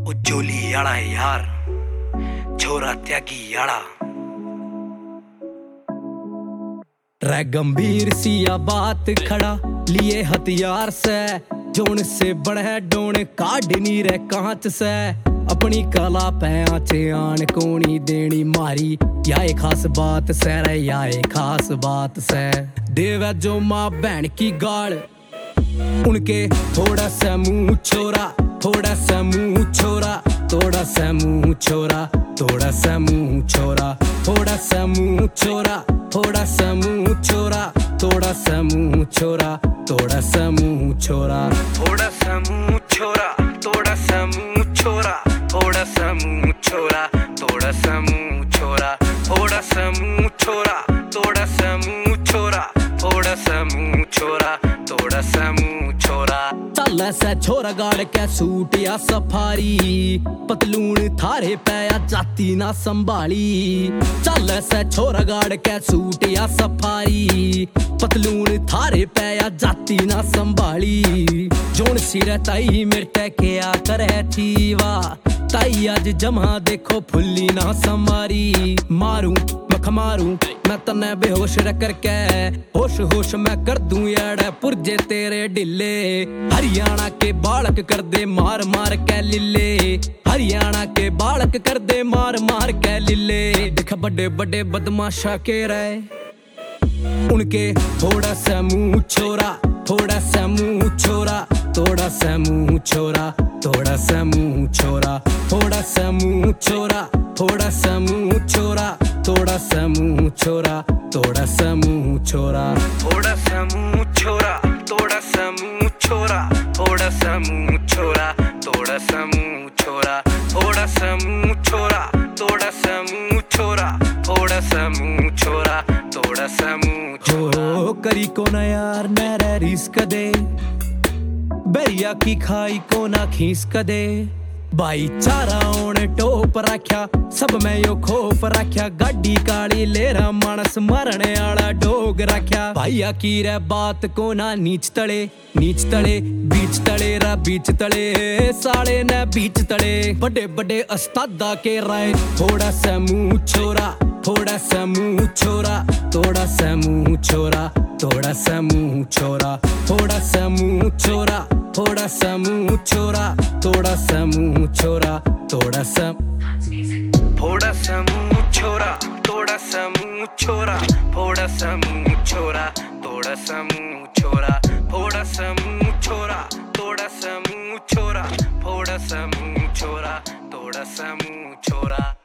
जोली आड़ा है यार, छोरा त्यागी आड़ा। रे गंभीर सिया बात खड़ा लिए हथियार से, जोन से बढ़े डोन काटनी रे कांच से। अपनी कला पे आचे आन कोनी देनी मारी, या एक खास बात से रे, या एक खास बात से। देवे जो माँ बहन की गाल, उनके थोड़ा सा मुंह छोरा, थोड़ा सा मुंह छोरा, थोड़ा सा मुंह छोरा, थोड़ा सा मुंह छोरा, थोड़ा सा मुंह छोरा, थोड़ा सा मुंह छोरा, थोड़ा सा मुंह छोरा, थोड़ा सा मुंह छोरा, थोड़ा सा मुंह छोरा, थोड़ा सा मुंह छोरा, थोड़ा सा मुंह छोरा, थोड़ा सा मुंह छोरा, थोड़ा सा मुंह छोरा, थोड़ा सा मुंह छोरा, थोड़ा सा मुंह छोरा, थोड़ा सा मुंह छोरा। चल ऐसा छोरा गाड़ के सूट या सफारी, पतलून थारे पे या जाती ना संभाली। चल ऐसा छोरा गाड़ के सूट या सफारी, पतलून थारे पे या जाती ना संभाली। जोन सिर ताई मेरे क्या करे थी वाह, ताई आज जमा देखो फुल्ली ना समारी। मारूं मख मारूं मैं तन्ने बेहोश रह करके, होश होश मैं कर दूं यार पुरजे तेरे ढिले। हरियाणा के बालक कर दे मार मार के लिले, हरियाणा के बालक कर दे मार मार के लिले। देख बड़े बड़े बदमाशा के रहे, उनके थोड़ा सा मुंह छोरा, थोड़ा सा मुंह छोरा, थोड़ा सा मुंह छोरा, थोड़ा सा मुंह छोरा, थोड़ा सा मुंह छोरा, थोड़ा सा मुंह छोरा, थोड़ा सा मुंह छोरा, थोड़ा सा मुंह छोरा, थोड़ा सा मुंह छोरा, थोड़ा सा मुंह छोरा, थोड़ा सा मुंह छोरा, थोड़ा सा मुंह छोरा, थोड़ा सा मुंह छोरा, थोड़ा सा मुंह छोरा, थोड़ा सा मुंह छोरा, थोड़ा सा मुंह छोरा। करी को ना यार मेरे रिस्क दे, बैरिया की खाई को ना खींच कदे। भाईचारा ओन टोप रख्या, सब में यो खोफ रख्या। गाड़ी काली लेरा मानस मरने आला डोग रख्या। भाईया की रे बात को ना नीच तले, नीच तले, बीच तले रा बीच तले, साले ने बीच तले। बड़े बड़े अस्तादा के राय, थोड़ा सा मुंह छोरा, थोड़ा सा मुंह छोरा, थोड़ा सा मुंह छोरा, थोड़ा सा मुंह छोरा, थोड़ा सा मुंह छोरा, थोड़ा सा मुंह छोरा, थोड़ा सा मुंह छोरा, थोड़ा सा, थोड़ा सा मुंह छोरा, थोड़ा सा मुंह छोरा, थोड़ा सा मुंह छोरा, थोड़ा सा मुंह छोरा, थोड़ा सा मुंह छोरा, थोड़ा सा मुंह छोरा, थोड़ा सा मुंह छोरा, थोड़ा सा मुंह छोरा।